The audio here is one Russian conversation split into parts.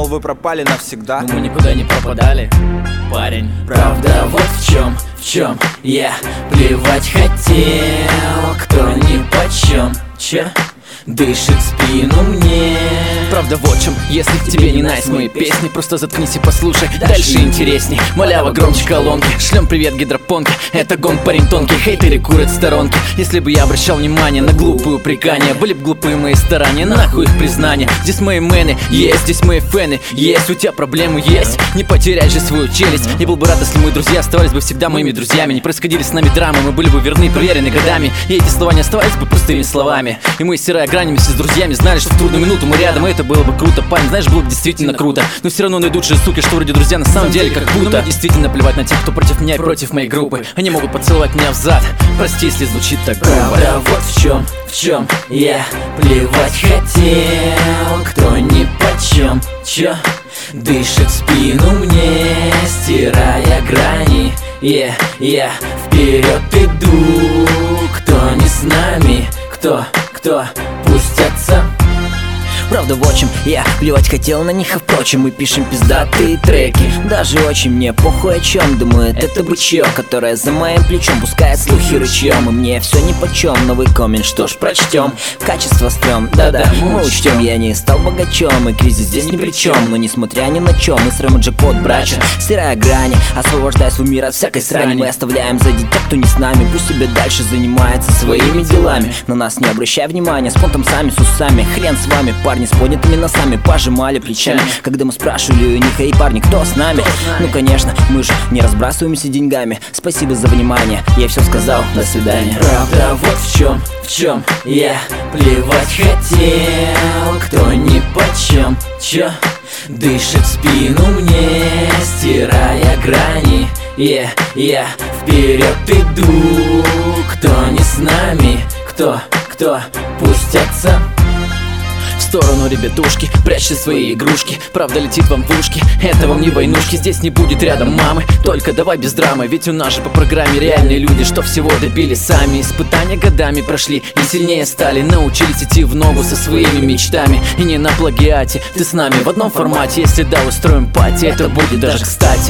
думал, вы пропали навсегда. Но мы никуда не пропадали, парень. Правда вот в чем я плевать хотел. Кто ни почем, чё? Дышит спину мне. Правда вот в чем, если тебе не найс мои песни, просто заткнись и послушай, дальше интересней. Малява громче колонки, шлем привет гидропонке. Это гон парень тонкий, хейтеры курят в сторонке. Если бы я обращал внимание на глупые упрекания, были бы глупые мои старания, нахуй их признания. Здесь мои мэны, есть, здесь мои фэны, есть. У тебя проблемы есть, не потеряй же свою челюсть. Я был бы рад, если мои друзья оставались бы всегда моими друзьями. Не происходили с нами драмы, мы были бы верны, проверены годами. И эти слова не оставались бы пустыми словами. И мы, серая грань, вместе с друзьями знали, что в трудную минуту мы рядом, и это было бы круто. Парень, знаешь, было бы действительно круто. Но все равно найдут же суки, что вроде друзья на самом деле как будто. Но мне действительно плевать на тех, кто против меня и против моей группы. Они могут поцеловать меня в зад, прости, если звучит так грубо. Правда вот в чем я плевать хотел. Кто ни почем, чё? Дышит спину мне, стирая грани. Я вперед иду. Кто не с нами, кто пустятся. Правда в чем я плевать хотел на них, а впрочем мы пишем пиздатые треки. Даже очень мне похуй о чем думает это бычье, которое за моим плечом пускает слухи рычьем. И мне все нипочем, новый коммент, что ж прочтем. Качество стрём, да-да, мы учтем. Я не стал богачом, и кризис здесь ни при чем. Но несмотря ни на чем, мы с Рэм и Джекпот братья. Стирая грани, освобождая свой мир от всякой срани. Мы оставляем сзади тех, кто не с нами. Пусть себе дальше занимается своими делами. На нас не обращай внимания, с понтом сами, с усами. Хрен с вами, парни с поднятыми носами пожимали плечами, когда мы спрашивали у них: эй, парни, кто с нами? Ну конечно, мы же не разбрасываемся деньгами. Спасибо за внимание, я все сказал, до свидания. Правда вот в чем я плевать хотел. Кто ни почем, чё? Дышит спину мне, стирая грани. Я вперед иду. Кто не с нами, кто пустятся в сторону, ребятушки, прячьте свои игрушки. Правда летит вам в ушки, это вам не войнушки. Здесь не будет рядом мамы, только давай без драмы. Ведь у нас же по программе реальные люди, что всего добились сами. Испытания годами прошли и сильнее стали. Научились идти в ногу со своими мечтами. И не на плагиате, ты с нами в одном формате. Если да, устроим пати, это будет даже кстати.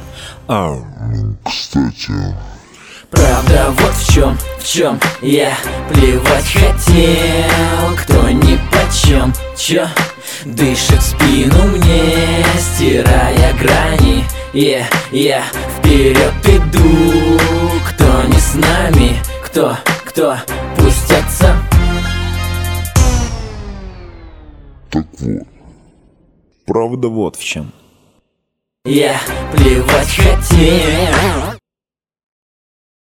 Кстати. Правда вот в чем я плевать хотел. Кто ни почем, чё? Дышит спину мне, стирая грани. Я вперед иду. Кто не с нами, кто пустятся. Так вот. Правда вот в чем. Я плевать хотел.